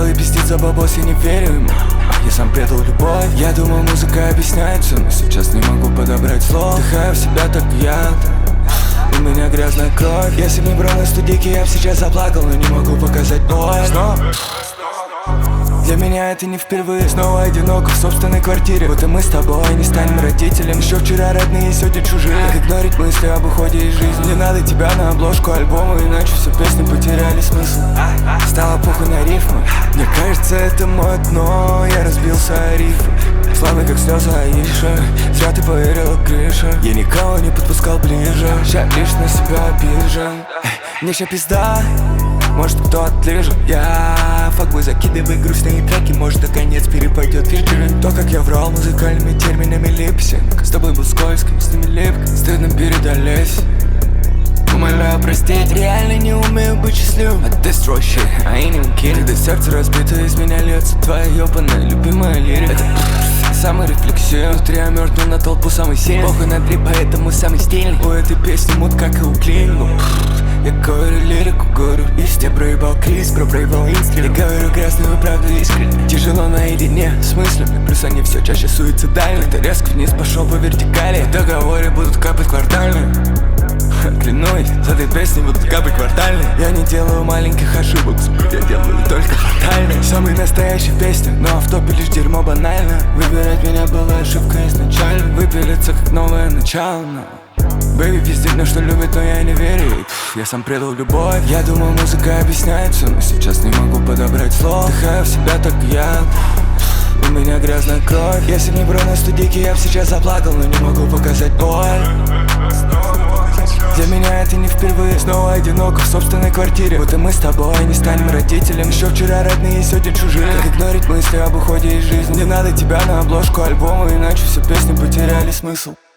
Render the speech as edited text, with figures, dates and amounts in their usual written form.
Белый пиздит за бабос, я не верю ему. Я сам предал любовь. Я думал, музыка объясняет все, но сейчас не могу подобрать слов. Вдыхаю в себя так яд, у меня грязная кровь. Если б не брал на студийке, я б сейчас заплакал, но не могу показать боль. Снова для меня это не впервые. Снова одиноко в собственной квартире. Будто мы с тобой не станем родителем. Еще вчера родные, сегодня чужие. Как игнорить мысли об уходе из жизни. Не надо тебя на обложку альбома, иначе все песни потеряли смысл. Стало похуй на рифмы. Мне кажется, это мое дно. Я разбился о рифы. Славный как слезы Аиши. Зря ты поверила, Гриша. Я никого не подпускал ближе. Ща лишь на себя обижен. Мне ща пизда, может кто отлежит. Я факбой закидывай грустные треки. Может наконец перепадет вечер. То, как я врал музыкальными терминами липсинг. С тобой был скользким, с ними липко. Стыдно перед Олесей. Умоляю простить, реально не умею быть счастливым. Destroy shit, I ain't even kidding. Когда сердце разбито, из меня льется твоя ёбаная любимая лирика. Это самый рефлексив. Внутри я мёртвый на толпу самый сильный. Похуй на дри, поэтому самый стильный. У этой песни мут, как и у Клинго. Я говорю лирику, говорю истину. Я проебал Крис, проебал инстрим. Я говорю грязную правду искренне. Тяжело наедине с мыслями. Плюс они все чаще суицидальны. Ты резко вниз пошел по вертикали. В договоре будут капать квартальные. Клянусь, с этой песней будут капать квартальные. Я не делаю маленьких ошибок, я делаю только фатальные. Самые настоящие песни, но в топе лишь дерьмо банально. Выбирать меня была ошибка изначально. Выпилиться как новое начало, но бэйби пиздит, на что любит, но я не верю. Я сам предал любовь. Я думал, музыка объясняет все, но сейчас не могу подобрать слов. Вдыхаю в себя так яд, у меня грязная кровь. Если б не брал на студийке, я б сейчас заплакал, но не могу показать боль. Для меня это не впервые. Снова одиноко в собственной квартире. Будто мы с тобой не станем родителем. Еще вчера родные, сегодня чужие. Как игнорить мысли об уходе из жизни. Не надо тебя на обложку альбома, иначе все песни потеряли смысл.